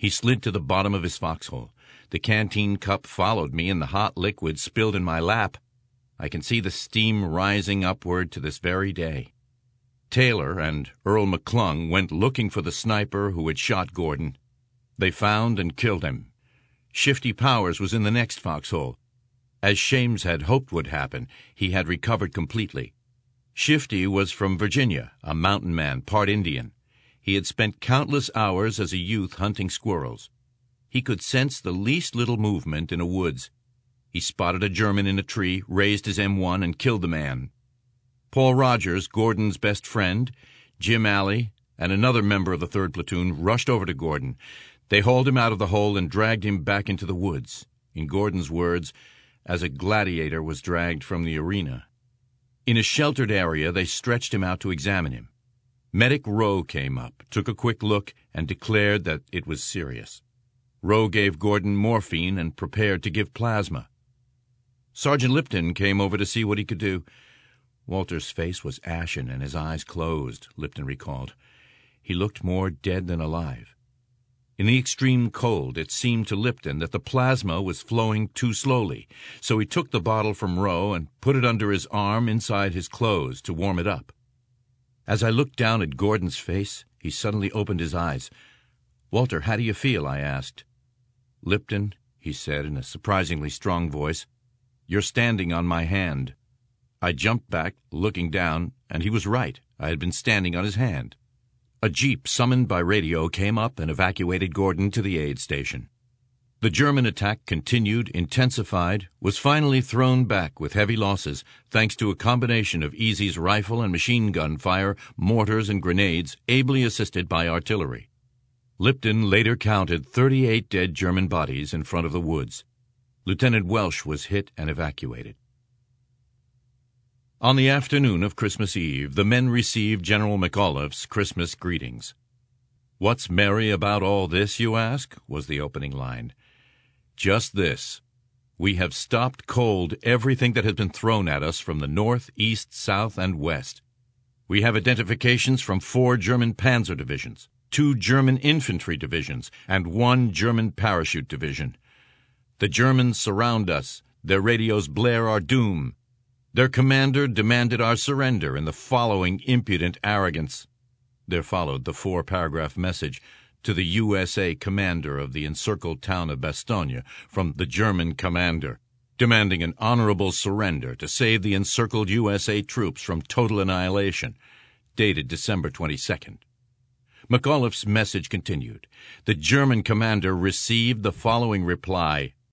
He slid to the bottom of his foxhole. The canteen cup followed me, and the hot liquid spilled in my lap. I can see the steam rising upward to this very day. Taylor and Earl McClung went looking for the sniper who had shot Gordon. They found and killed him. Shifty Powers was in the next foxhole. As Shames had hoped would happen, he had recovered completely. Shifty was from Virginia, a mountain man, part Indian. He had spent countless hours as a youth hunting squirrels. He could sense the least little movement in a woods. He spotted a German in a tree, raised his M1, and killed the man. Paul Rogers, Gordon's best friend, Jim Alley, and another member of the 3rd Platoon rushed over to Gordon. They hauled him out of the hole and dragged him back into the woods. In Gordon's words, as a gladiator was dragged from the arena. In a sheltered area, they stretched him out to examine him. Medic Rowe came up, took a quick look, and declared that it was serious. Rowe gave Gordon morphine and prepared to give plasma. Sergeant Lipton came over to see what he could do. Walter's face was ashen and his eyes closed, Lipton recalled. He looked more dead than alive. In the extreme cold, it seemed to Lipton that the plasma was flowing too slowly, so he took the bottle from Rowe and put it under his arm inside his clothes to warm it up. As I looked down at Gordon's face, he suddenly opened his eyes. "Walter, how do you feel?" I asked. "Lipton," he said in a surprisingly strong voice, "you're standing on my hand." I jumped back, looking down, and he was right. I had been standing on his hand. A jeep summoned by radio came up and evacuated Gordon to the aid station. The German attack continued, intensified, was finally thrown back with heavy losses, thanks to a combination of Easy's rifle and machine gun fire, mortars and grenades, ably assisted by artillery. Lipton later counted 38 dead German bodies in front of the woods. Lieutenant Welsh was hit and evacuated. On the afternoon of Christmas Eve, the men received General McAuliffe's Christmas greetings. "What's merry about all this, you ask?" was the opening line. "Just this. We have stopped cold everything that has been thrown at us from the north, east, south, and west. We have identifications from 4 German panzer divisions, 2 German infantry divisions, and 1 German parachute division. The Germans surround us. Their radios blare our doom. Their commander demanded our surrender in the following impudent arrogance." There followed the 4-paragraph message to the USA commander of the encircled town of Bastogne from the German commander, demanding an honorable surrender to save the encircled USA troops from total annihilation, dated December 22nd. McAuliffe's message continued. The German commander received the following reply,